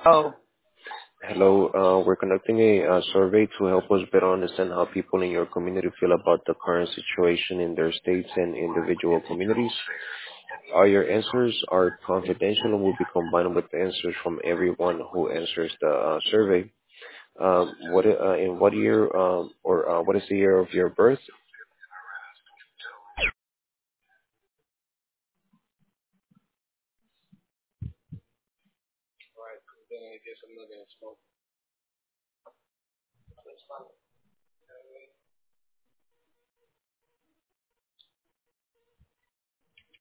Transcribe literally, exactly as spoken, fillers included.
Oh, Hello, uh, we're conducting a uh, survey to help us better understand how people in your community feel about the current situation in their states and individual communities. All your answers are confidential and will be combined with the answers from everyone who answers the uh, survey. Um, what i- uh, in what year um, or uh, what is the year of your birth?